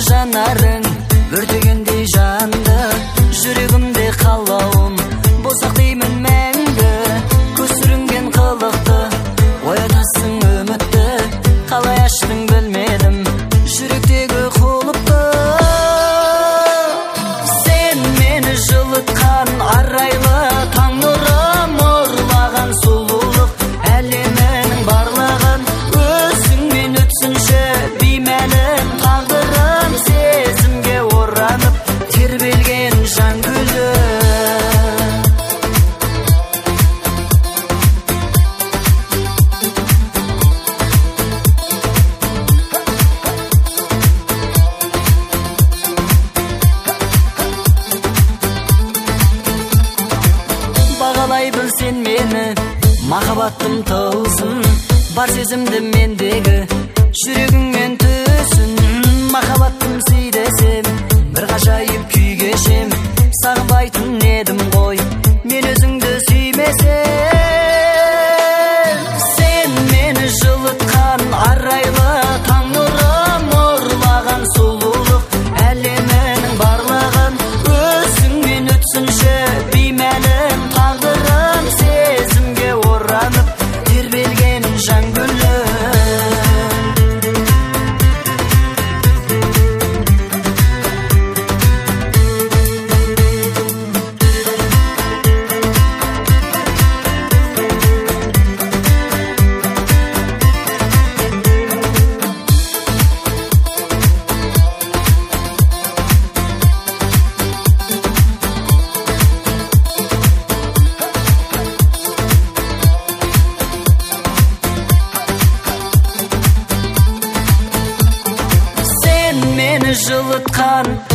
жанарың өртегендей жанды, жүрегімде қалауым болсақ деймін мәңгі. Көз сүрінген қылықты оятасың үмітті, қалай аштың білмедім жүректегі құлыпты. Сен мені жылытқан арайлы таң нұрым, ұрлаған сұлулық әлемінің барлығын өзіңмен өтсінші беймәлім тағдырым, сезімге оранып тербелген жан гүлі. Бағалай білсен мені, махаббаттым тылсым, бар сезімді мендегі жүрегіңмен түсін. Махаббаттым сый десем, бір ғажайып күй кешем, сағынбайтын едім ғой мен өзіңді сүймесем. Сен мені жылытқан арайлы таң нұрым, ұрлаған сұлулық әлемінің барлығын өзіңмен өтсінші беймәлім тағдырым, сезімге оранып тербелген жан гүлі. Мені жылытқан